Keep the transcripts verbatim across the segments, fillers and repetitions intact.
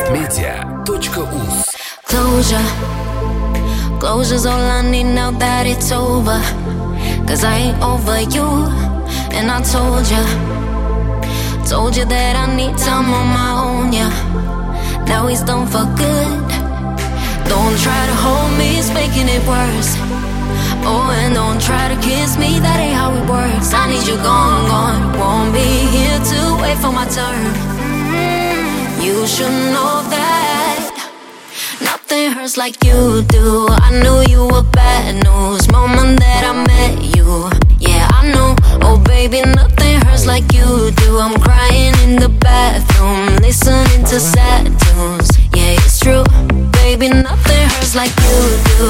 Media.uz. Closure, closure's all I need now that it's over. Cause I ain't over you, and I told ya, told you that I need time on my own, yeah. Now he's done for good. Don't try to hold me, it's making it worse. Oh, and don't try to kiss me, that ain't how it works. I need you gone, gone. Won't be here to wait for my turn. You should know that nothing hurts like you do. I knew you were bad news moment that I met you. Yeah, I know. Oh baby, nothing hurts like you do. I'm crying in the bathroom, listening to sad tunes. Yeah, it's true. Baby, nothing hurts like you do.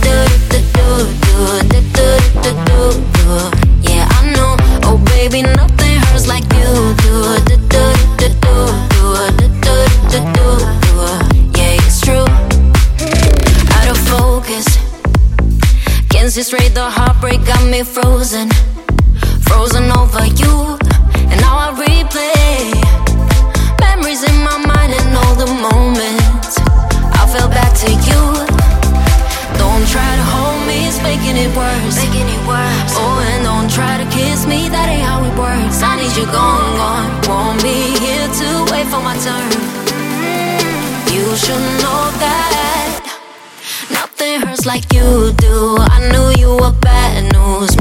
Yeah, I know. Oh baby, nothing hurts like you do. Yeah, it's true. Out of focus, can't see straight, the heartbreak got me frozen. Frozen over you, and now I replay memories in my mind and all the moments I fell back to you. Don't try to hold me, it's making it worse. Making it worse. Oh, and don't try to kiss me, that ain't how it works. I need you gone, gone. Won't be here to wait for my turn. You should know that nothing hurts like you do. I knew you were bad news